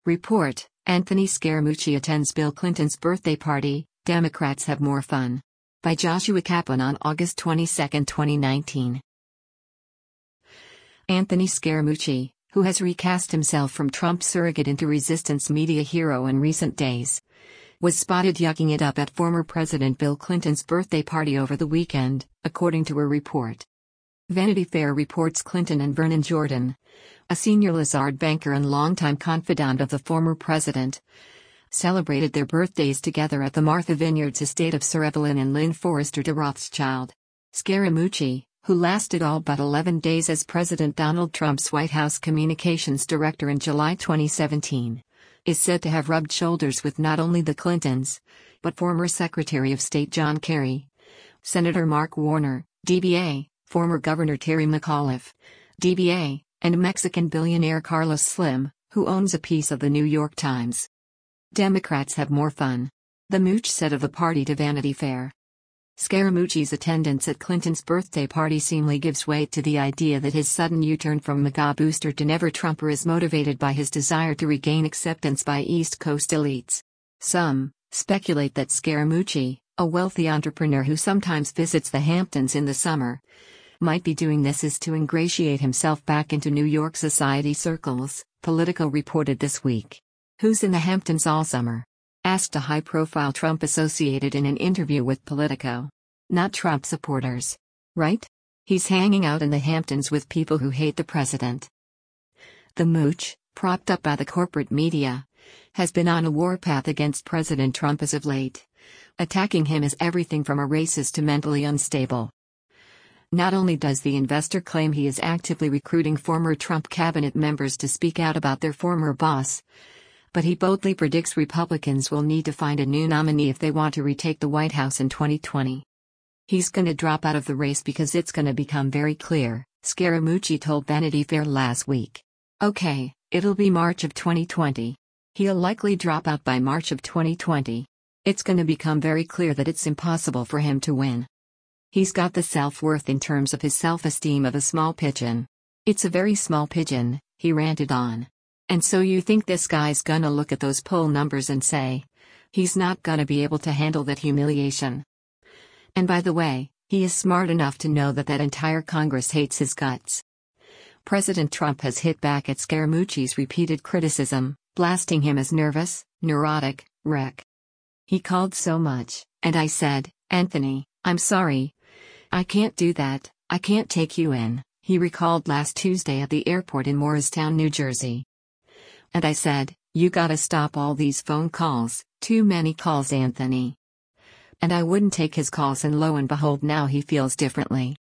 Report: Anthony Scaramucci attends Bill Clinton's birthday party, Democrats have more fun. By Joshua Kaplan on August 22, 2019. Anthony Scaramucci, who has recast himself from Trump surrogate into resistance media hero in recent days, was spotted yucking it up at former President Bill Clinton's birthday party over the weekend, according to a report. Vanity Fair reports Clinton and Vernon Jordan, a senior Lazard banker and longtime confidant of the former president, celebrated their birthdays together at the Martha Vineyards estate of Sir Evelyn and Lynn Forrester de Rothschild. Scaramucci, who lasted all but 11 days as President Donald Trump's White House communications director in July 2017, is said to have rubbed shoulders with not only the Clintons, but former Secretary of State John Kerry, Senator Mark Warner, DBA, former Governor Terry McAuliffe, DBA, and Mexican billionaire Carlos Slim, who owns a piece of the New York Times. Democrats have more fun, the mooch said of the party to Vanity Fair. Scaramucci's attendance at Clinton's birthday party seemingly gives weight to the idea that his sudden U-turn from MAGA booster to never-Trumper is motivated by his desire to regain acceptance by East Coast elites. Some speculate that Scaramucci, a wealthy entrepreneur who sometimes visits the Hamptons in the summer, might be doing this is to ingratiate himself back into New York society circles, Politico reported this week. Who's in the Hamptons all summer? Asked a high-profile Trump associated in an interview with Politico. Not Trump supporters. Right? He's hanging out in the Hamptons with people who hate the president. The mooch, propped up by the corporate media, has been on a warpath against President Trump as of late, attacking him as everything from a racist to mentally unstable. Not only does the investor claim he is actively recruiting former Trump cabinet members to speak out about their former boss, but he boldly predicts Republicans will need to find a new nominee if they want to retake the White House in 2020. He's gonna drop out of the race because it's gonna become very clear, Scaramucci told Vanity Fair last week. Okay, it'll be March of 2020. He'll likely drop out by March of 2020. It's gonna become very clear that it's impossible for him to win. He's got the self-worth in terms of his self-esteem of a small pigeon. It's a very small pigeon, he ranted on. And so you think this guy's gonna look at those poll numbers and say, he's not gonna be able to handle that humiliation. And by the way, he is smart enough to know that entire Congress hates his guts. President Trump has hit back at Scaramucci's repeated criticism, blasting him as nervous, neurotic, wreck. He called so much, and I said, Anthony, I'm sorry. I can't do that, I can't take you in, he recalled last Tuesday at the airport in Morristown, New Jersey. And I said, you gotta stop all these phone calls, too many calls, Anthony. And I wouldn't take his calls, and lo and behold now he feels differently.